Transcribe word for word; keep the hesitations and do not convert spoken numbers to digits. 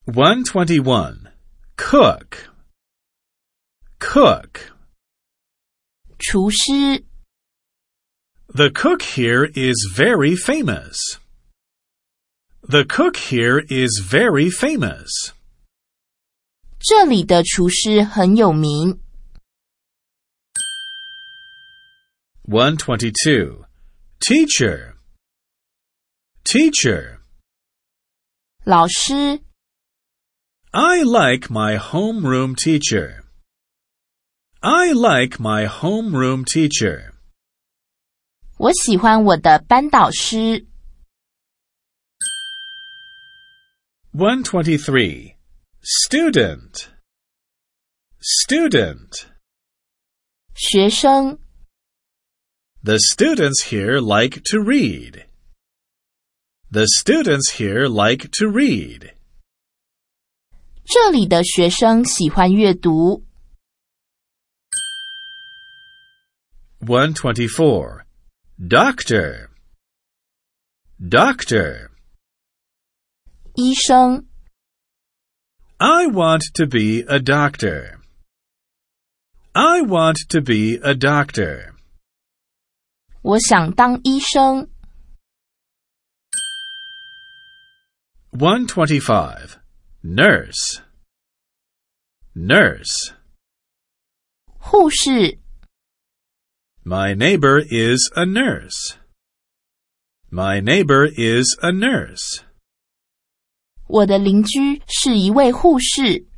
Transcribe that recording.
one twenty-one. Cook. Cook. 厨师 The cook here is very famous. The cook here is very famous. 这里的厨师很有名。 one twenty-two. Teacher. Teacher. 老师 I like my homeroom teacher. I like my homeroom teacher. 我喜欢我的班导师。 one twenty-three. Student. Student. 学生 The students here like to read. The students here like to read. 这里的学生喜欢阅读。 one twenty-four. Doctor. Doctor. 医生 I want to be a doctor. I want to be a doctor. 我想当医生。 one twenty-five. Nurse. Nurse. 护士 My neighbor is a nurse. My neighbor is a nurse. 我的邻居是一位护士。